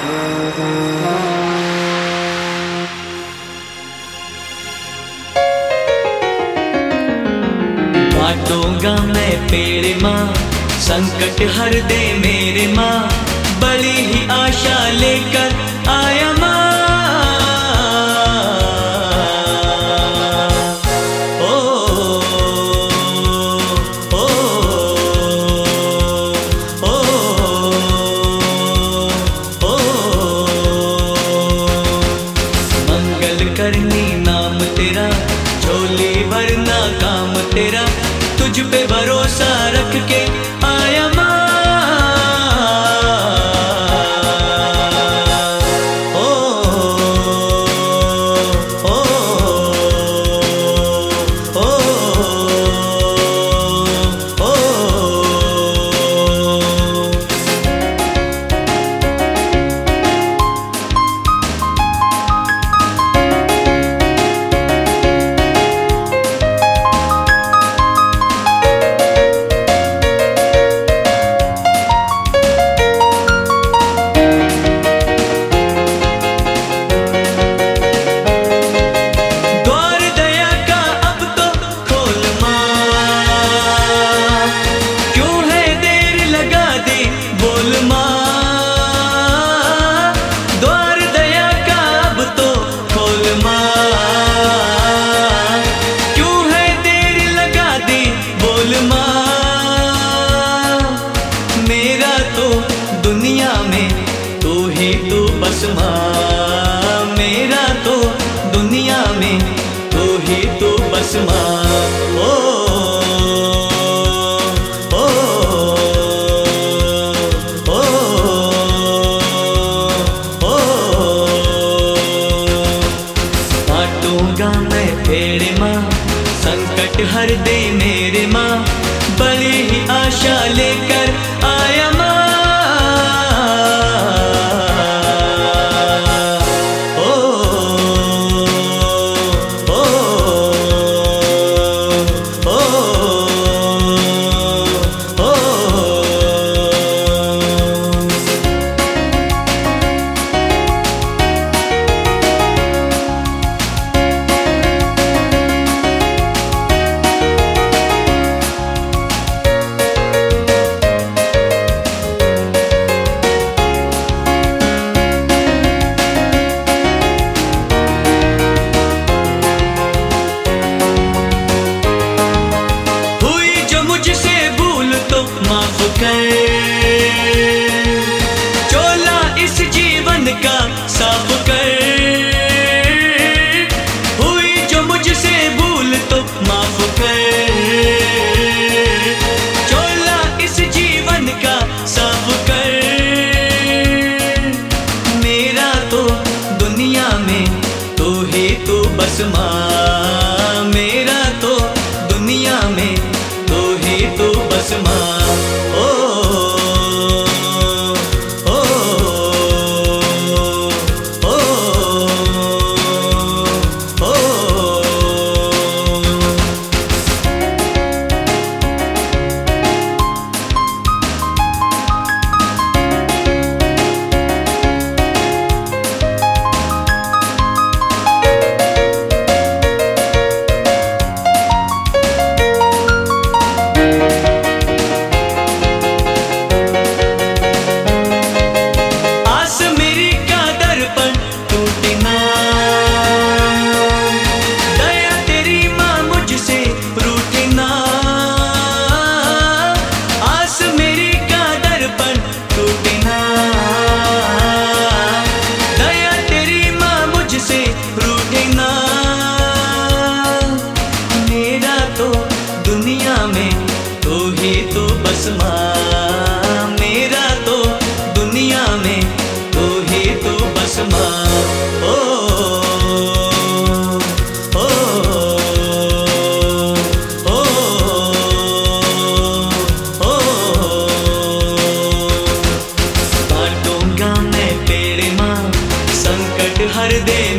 बांटूंगा मैं पेड़ माँ, संकट हर दे मेरे माँ, बड़ी ही आशा लेकर आया माँ। ओ, ओ, ओ, ओ, मंगल करनी नाम तेरा, झोली भरना काम तेरा, तुझ पे भरोसा रख के आया माँ। ओ, ओ, ओ, ओ, ओ, बस माँ, मेरा तो दुनिया में तू ही तू बस माँ। ओ, ओ, ओ, ओ, बांटूंगा मैं पेड़ माँ, संकट हर दे मेरे माँ, बड़ी ही आशा लेकर आया माँ। चोला इस जीवन का साफ कर, हुई जो मुझसे भूल तो माफ कर। चोला इस जीवन का साफ कर, मेरा तो दुनिया में तू ही तू बस माँ, मेरा तो दुनिया में तू ही तू बस माँ। ओ, बस माँ, मेरा तो दुनिया में तू ही तू बस माँ। ओ, ओ, ओ, ओ, बांटूंगा मैं पेड़ माँ, संकट हर दे